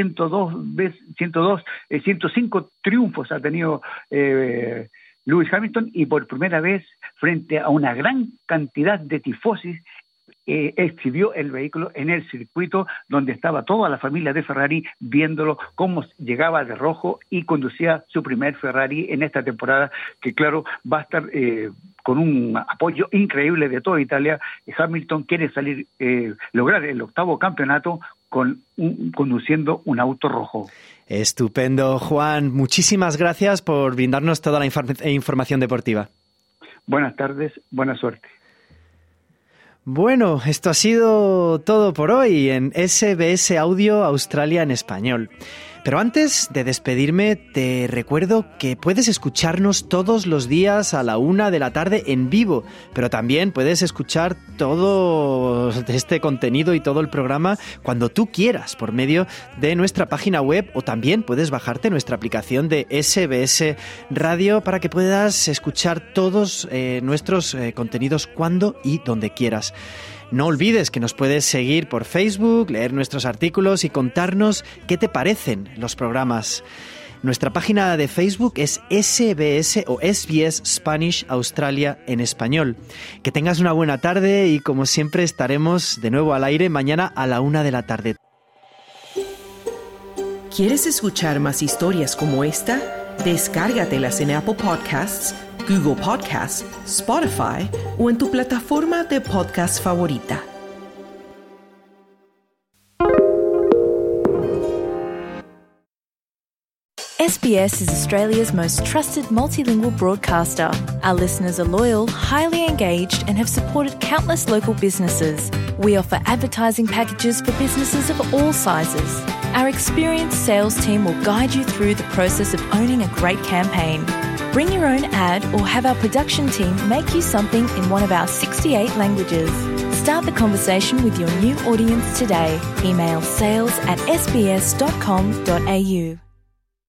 105 triunfos ha tenido Lewis Hamilton, y por primera vez frente a una gran cantidad de tifosis exhibió el vehículo en el circuito donde estaba toda la familia de Ferrari viéndolo cómo llegaba de rojo y conducía su primer Ferrari en esta temporada, que claro va a estar con un apoyo increíble de toda Italia. Hamilton quiere lograr el 8º campeonato conduciendo un auto rojo. Estupendo, Juan. Muchísimas gracias por brindarnos toda la información deportiva. Buenas tardes, buena suerte. Bueno, esto ha sido todo por hoy en SBS Audio Australia en español. Pero antes de despedirme, te recuerdo que puedes escucharnos todos los días a la 1 de la tarde en vivo, pero también puedes escuchar todo este contenido y todo el programa cuando tú quieras por medio de nuestra página web, o también puedes bajarte nuestra aplicación de SBS Radio para que puedas escuchar todos nuestros contenidos cuando y donde quieras. No olvides que nos puedes seguir por Facebook, leer nuestros artículos y contarnos qué te parecen los programas. Nuestra página de Facebook es SBS o SBS Spanish Australia en español. Que tengas una buena tarde y como siempre estaremos de nuevo al aire mañana a la 1 de la tarde. ¿Quieres escuchar más historias como esta? Descárgatelas en Apple Podcasts, Google Podcasts, Spotify o en tu plataforma de podcast favorita. SBS is Australia's most trusted multilingual broadcaster. Our listeners are loyal, highly engaged, and have supported countless local businesses. We offer advertising packages for businesses of all sizes. Our experienced sales team will guide you through the process of owning a great campaign. Bring your own ad or have our production team make you something in one of our 68 languages. Start the conversation with your new audience today. Email sales@sbs.com.au.